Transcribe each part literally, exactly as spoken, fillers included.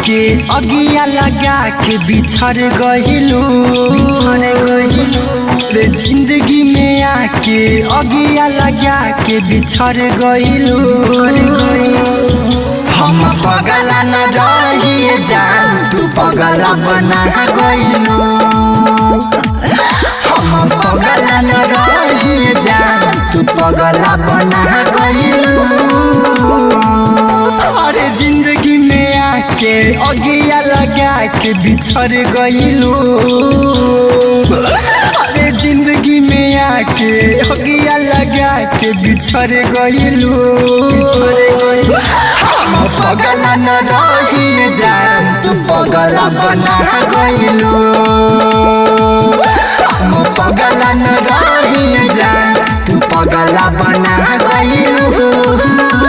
के अगिया लगा के बिछड़ गइलू बिछड़ गइलू रे जिंदगी में आके अगिया लगा के बिछड़ गइलू हम पगला न रही जान तू पगला बना गइलू हम पगला न रही जान तू पगला बना गइलू अरे जिंदगी में आके अगिया लगा के बिछड़ गइलू अरे जिंदगी में आके अगिया लगा के बिछड़ गइलू हम पगला न रही जान तू पगला बना गइलू हम पगला न रही जान तू पगला बना गइलू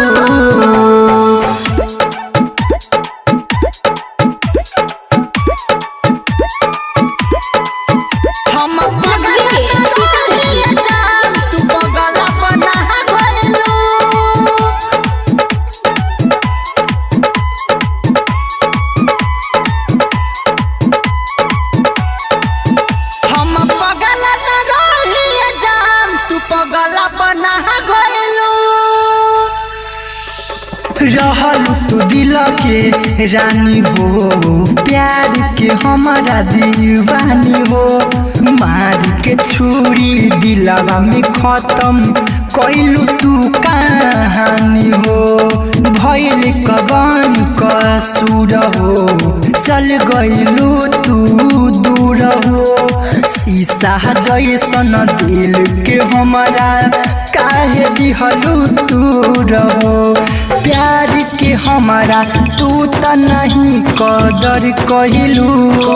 रहलू तू दिल के रानी हो प्यार के हमारा दीवानी हो मार के छुरी दिलवा में खत्म कइलू तू कहानी हो भइल कवन कसूर हो चल गइलू तू दूर हो शीशा जैसन दिल के हमारा काहे दिहलू तू रहो प्यार के हमारा तू त नहीं कदर कइलू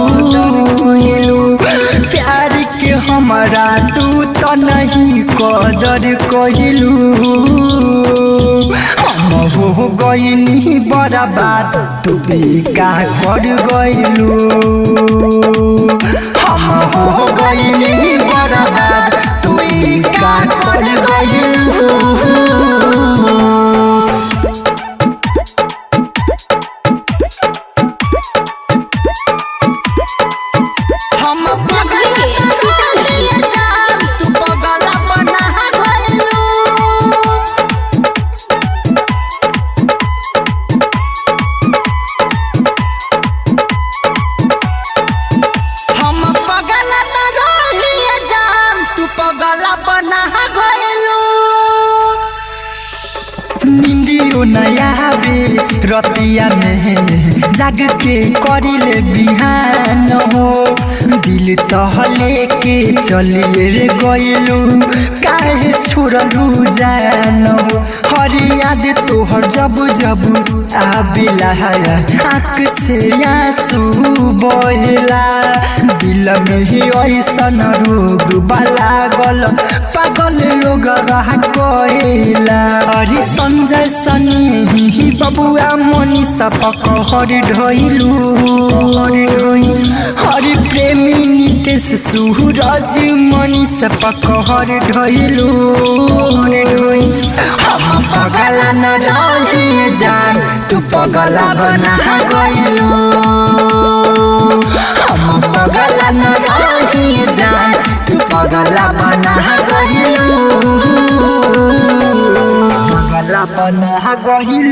प्यार के हमारा तू त नहीं कदर कइलू हम हो गइनी बर्बाद तू बेका कर गइलू हम हो गइनी बर्बाद तू बेका कर गइलू निंदियो नया बे रतिया में जाग के करिले बिहान हो दिल तहले के चलिए रे गइलू काहे छोड़लू जान हो हर याद तोहर जब जब आबिला आँख से आंसू बहेला दिल में ही ऐसन रोग लागल पागल लोग रहा कहेला अरे संजय सनी ही बबुआ मनी सपक हर ढइलू हर प्रेमी नितेश सूरज मनी सपक हर ढइलू हम पगला न रही जान तू पगला बना गइलू हम पगला न रही जान तू पगला बना गइलू पगला बना गइलू